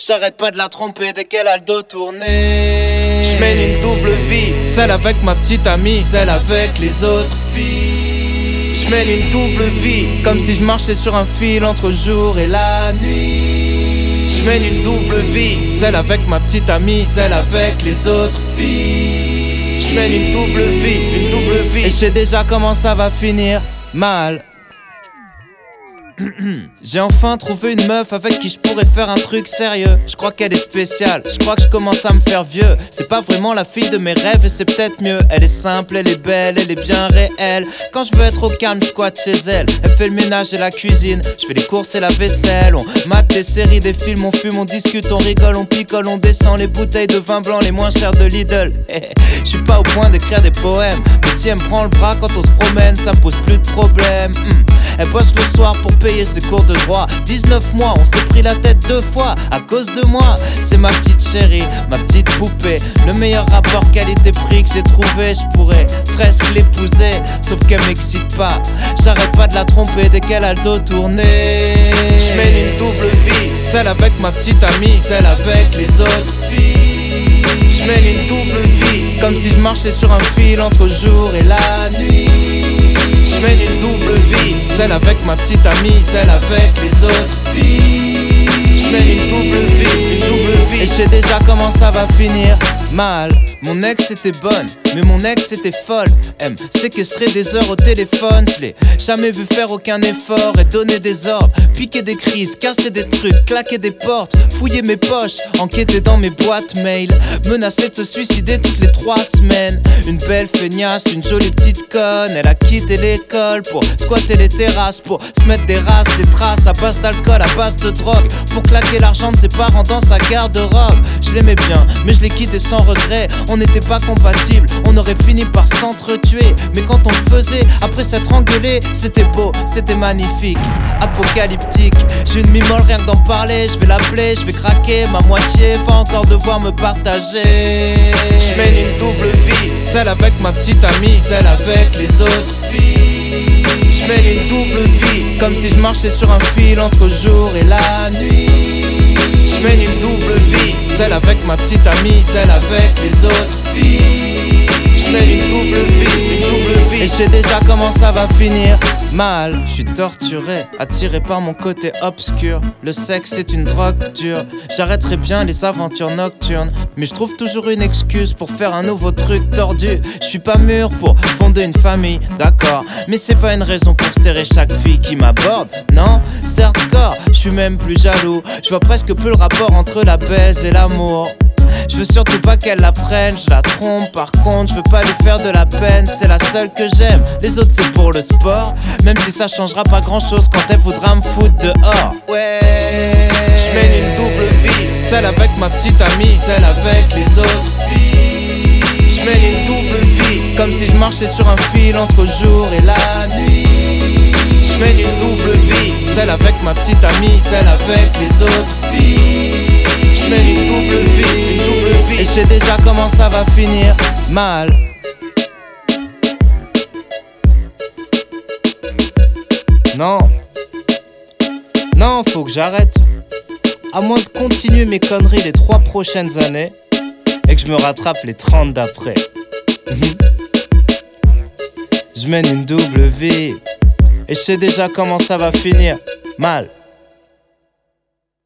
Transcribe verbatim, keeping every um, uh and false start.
J'arrête pas de la tromper dès qu'elle a le dos tourné. J'mène une double vie, celle avec ma petite amie, celle avec les autres filles. J'mène une double vie, comme si je marchais sur un fil entre jour et la nuit. J'mène une double vie, celle avec ma petite amie, celle avec les autres filles. J'mène une double vie, une double vie. Et je sais déjà comment ça va finir mal. J'ai enfin trouvé une meuf avec qui je pourrais faire un truc sérieux. Je crois qu'elle est spéciale, je crois que je commence à me faire vieux. C'est pas vraiment la fille de mes rêves et c'est peut-être mieux. Elle est simple, elle est belle, elle est bien réelle. Quand je veux être au calme, je squatte chez elle. Elle fait le ménage et la cuisine, je fais les courses et la vaisselle. On mate les séries, des films, on fume, on discute, on rigole, on picole, on descend les bouteilles de vin blanc les moins chères de Lidl. Je suis pas au point d'écrire des poèmes, mais si elle me prend le bras quand on se promène, ça me pose plus de problème. hmm. Elle bosse le soir pour payer ses cours de droit. Dix-neuf mois, on s'est pris la tête deux fois à cause de moi. C'est ma petite chérie, ma petite poupée. Le meilleur rapport qualité-prix que j'ai trouvé. Je pourrais presque l'épouser, sauf qu'elle m'excite pas. J'arrête pas de la tromper dès qu'elle a le dos tourné. J'mène une double vie, celle avec ma petite amie, celle avec les autres filles. J'mène une double vie, comme si je marchais sur un fil entre jour et la nuit. J'mène une double vie, celle avec ma petite amie, celle avec les autres filles. J'mène une double vie, une double vie. Et je sais déjà comment ça va finir mal. Mon ex était bonne, mais mon ex était folle. Elle me séquestrait des heures au téléphone. Je l'ai jamais vu faire aucun effort et donner des ordres, piquer des crises, casser des trucs, claquer des portes, fouiller mes poches, enquêter dans mes boîtes mail, menacer de se suicider toutes les trois semaines. Une belle feignasse, une jolie petite conne. Elle a quitté l'école pour squatter les terrasses, pour se mettre des races, des traces à base d'alcool, à base de drogue, pour claquer l'argent de ses parents dans sa garde-robe. Je l'aimais bien, mais je l'ai quitté sans regret. On n'était pas compatibles, on aurait fini par s'entretuer. Mais quand on le faisait, après s'être engueulé, c'était beau, c'était magnifique, apocalyptique. J'ai une mimole rien que d'en parler. Je vais l'appeler, je vais craquer. Ma moitié va encore devoir me partager. J'mène une double vie, celle avec ma petite amie, celle avec les autres filles. J'mène une double vie, comme si je marchais sur un fil entre jour et la nuit. J'mène une double vie, celle avec ma petite amie, celle avec les autres filles. J'mène une double vie, une double vie. Et je sais déjà comment ça va finir mal. Je suis torturé, attiré par mon côté obscur. Le sexe est une drogue dure. J'arrêterai bien les aventures nocturnes, mais je trouve toujours une excuse pour faire un nouveau truc tordu. Je suis pas mûr pour fonder une famille, d'accord, mais c'est pas une raison pour serrer chaque fille qui m'aborde. Non, certes corps, je suis même plus jaloux. Je vois presque plus le rapport entre la baise et l'amour. Je veux surtout pas qu'elle la prenne, je la trompe. Par contre, je veux pas lui faire de la peine. C'est la seule que j'aime, les autres c'est pour le sport. Même si ça changera pas grand chose quand elle voudra me foutre dehors. Ouais, j'mène une double vie, celle avec ma petite amie, celle avec les autres filles. J'mène une double vie, comme si je marchais sur un fil entre jour et la nuit. J'mène une double vie, celle avec ma petite amie, celle avec les autres filles. J'mène une double vie, une double vie. Et je sais déjà comment ça va finir mal. Non, non, faut que j'arrète. À moins de continuer mes conneries les trois prochaines années et que je me rattrape les trente d'après. Je mène une double vie et je sais déjà comment ça va finir mal.